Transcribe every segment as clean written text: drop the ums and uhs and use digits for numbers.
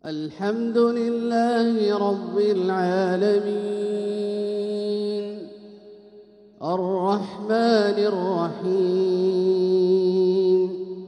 الحمد لله رب العالمين الرحمن الرحيم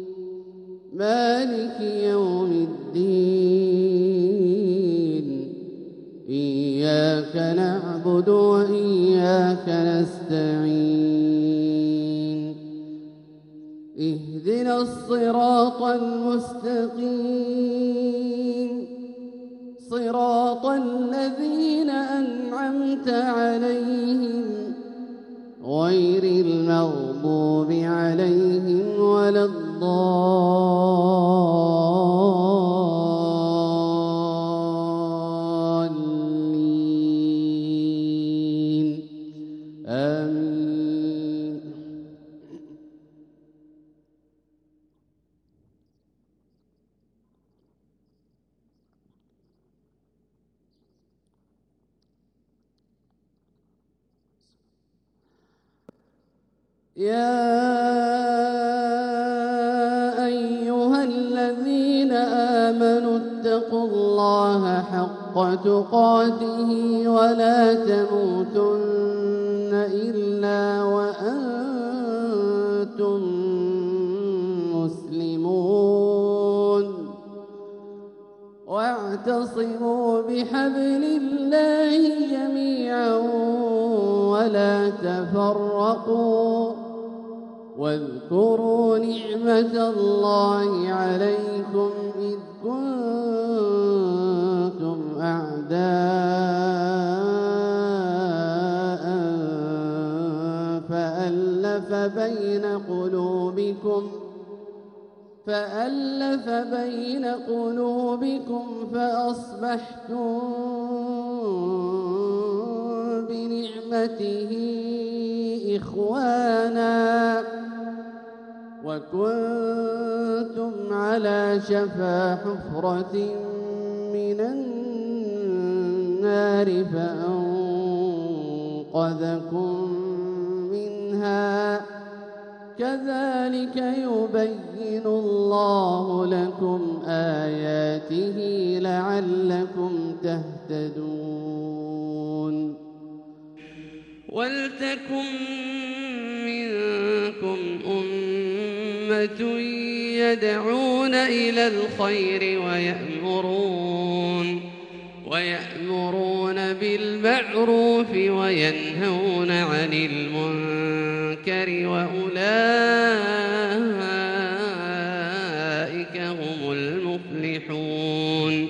مالك يوم الدين إياك نعبد وإياك نستعين اهدنا الصراط المستقيم صراط الذين أنعمت عليهم غير المغضوب عليهم ولا الضالين آمين. يا أيها الذين آمنوا اتقوا الله حق تقاته ولا تموتن إلا وأنتم مسلمون واعتصموا بحبل الله جميعا ولا تفرقوا واذكروا نعمة الله عليكم إذ كنتم أعداء فألف بين قلوبكم فأصبحتم بنعمته إخوانا وكنتم على شفا حفرة من النار فأنقذكم منها كذلك يبين الله لكم آياته لعلكم تهتدون. ولتكن منكم أمة يدعون إلى الخير ويأمرون بالمعروف وينهون عن المنكر وأولئك هم المفلحون.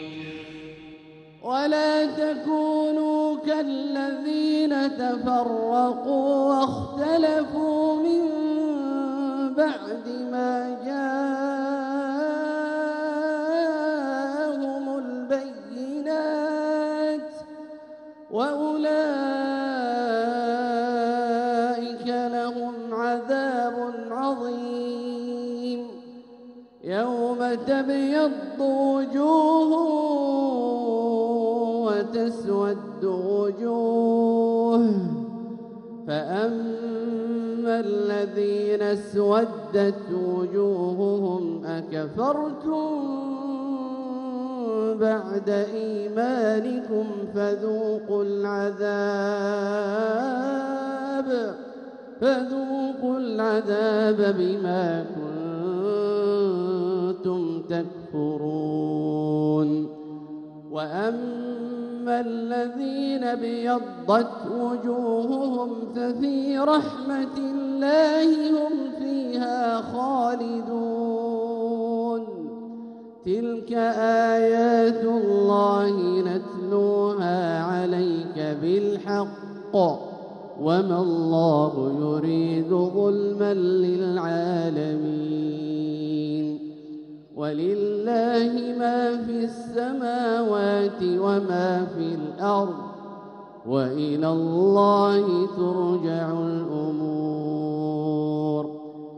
ولا تكونوا كالذين تفرقوا واختلفوا من بعد ما جاءهم البينات وأولئك لهم عذاب عظيم. يوم تبيض وجوه وتسود وجوه فأما الذين اسودت وجوههم أكفرتم بعد إيمانكم فذوقوا العذاب بما كنتم تكفرون. وأما الذين ابيضت وجوههم ففي رحمة الله هم فيها خالدون. تلك آيات الله نتلوها عليك بالحق وما الله يريد ظلما للعالمين. ولله ما في السماوات وما في الأرض وإلى الله ترجع الأمور.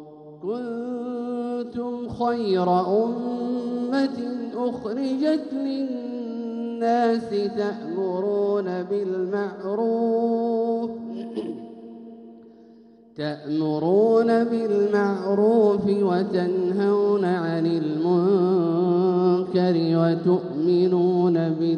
كنتم خير أمة أخرجت للناس تأمرون بالمعروف وتنهون عن المنكر القدر وتؤمنون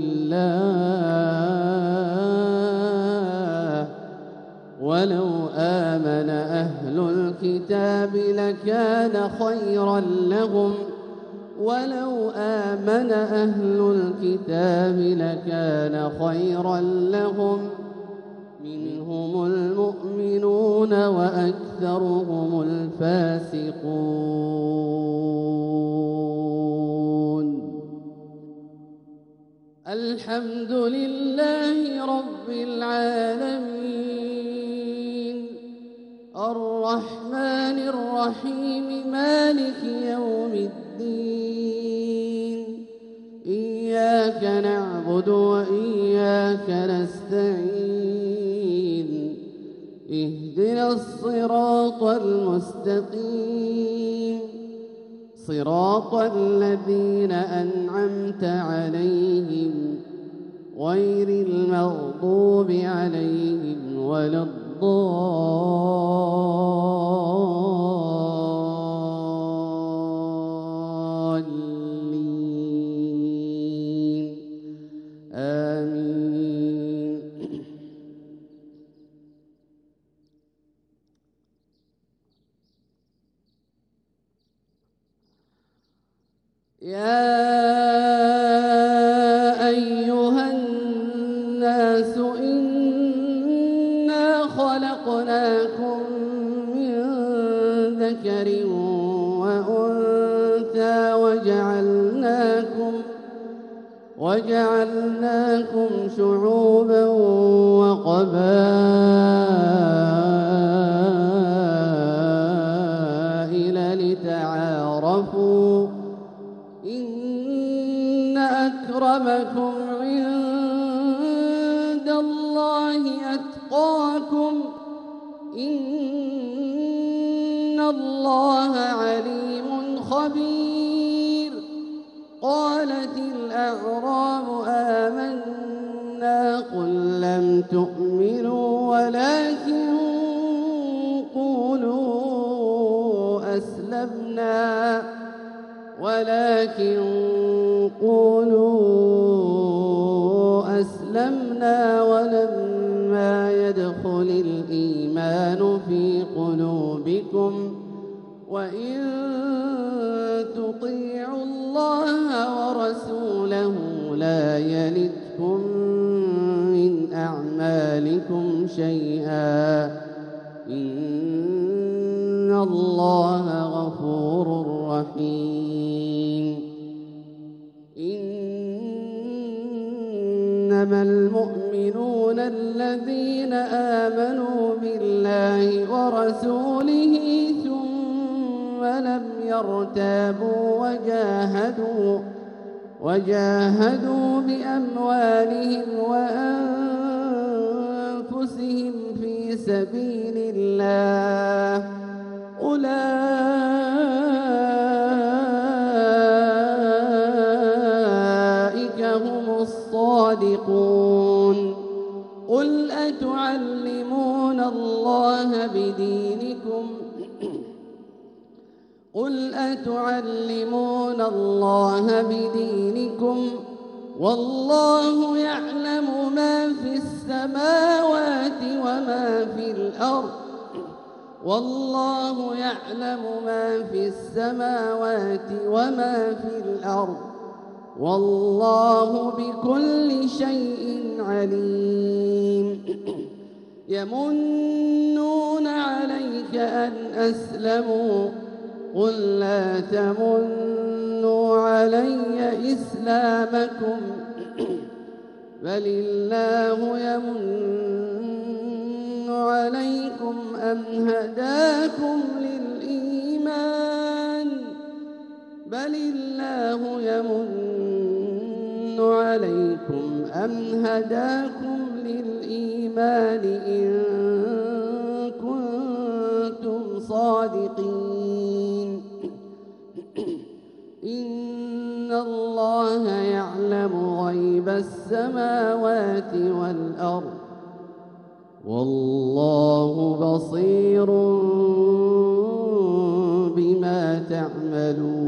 بالله ولو آمن أهل الكتاب لكان خيرا لهم ولو آمن أهل الكتاب لكان خيرا لهم منهم المؤمنون وأكثرهم الفاسقون. الحمد لله رب العالمين الرحمن الرحيم مالك يوم الدين إياك نعبد وإياك نستعين اهدنا الصراط المستقيم صراط الذين أنعمت عليهم غير المغضوب عليهم ولا الضالين آمين. يا أيها الناس إنا خلقناكم من ذكر وأنثى وجعلناكم شعوبا وقبائل لتعارفوا إن أكرمكم عند الله أتقاكم إن الله عليم خبير. قالت الأعراب آمنا قل لم تؤمنوا ولكن قولوا أسلمنا ولما يدخل الإيمان في قلوبكم وإن تطيعوا الله ورسوله لا يلتكم من أعمالكم شيئا إن الله غفور رحيم. إنما المؤمنون الذين آمنوا بالله ورسوله ثم لم يرتابوا وجاهدوا بأموالهم وأنفسهم في سبيل الله أولئك هم الصادقون. قل أتعلمون الله بدينكم والله يعلم ما في السماوات وما في الأرض والله بكل شيء عليم. يمنون عليك أن أسلموا قل لا تمنوا علي إسلامكم بل الله يمن عليكم أن هداكم للإيمان إن كنتم صادقين. إن الله يعلم غيب السماوات والأرض والله بصير بما تعملون.